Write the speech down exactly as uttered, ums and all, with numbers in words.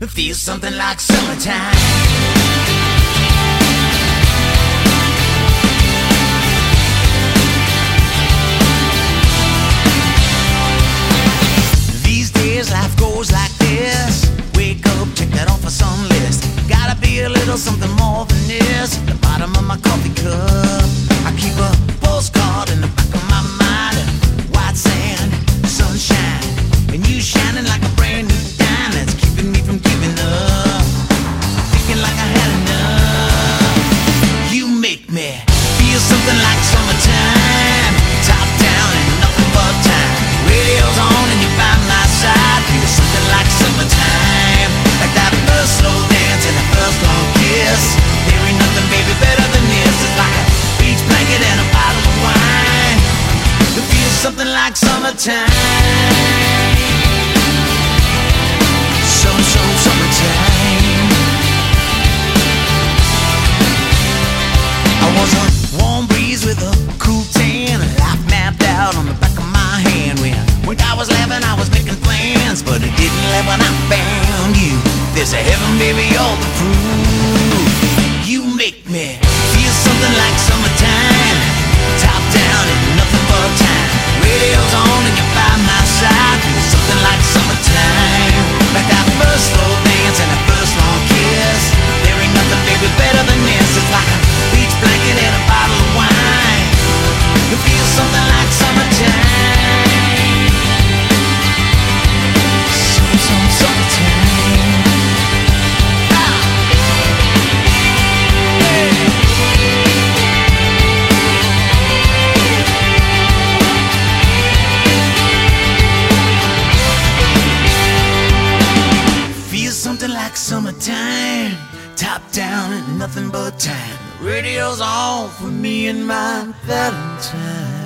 It feels something like summertime. Life goes like this. Wake up, check that off a sun list. Gotta be a little something more than this. At the bottom of my coffee cup, I keep a postcard in the back of my mind. White sand, sunshine, and you shining like a brand new dime. That's keeping me from giving up, thinking like I had enough. You make me feel something like summertime. Top down and nothing but time. Radio's on and you're by my side. Feel something like summertime, like that first slow dance and the first long kiss. There ain't nothing, baby, better than this. It's like a beach blanket and a bottle of wine. It feels something like summertime. Some, some, summertime. I was a warm breeze with a cool tan, a life mapped out on the back of my hand. When, when I was laughing, I was making plans, but it didn't laugh when I found you. There's a heaven, baby, all the proof. You make me feel something like summertime. Top down and nothing but time. Radio's on and you're by my side. Feel something like summertime, like that first slow dance and the first long kiss. There ain't nothing, baby, better than this. It's like a beach blanket and a bottle of wine. It feels something like summertime. Some, some, summertime. Ah. Hey. Feels something like summertime. Top down and nothing but time. Radio's on for me and my Valentine.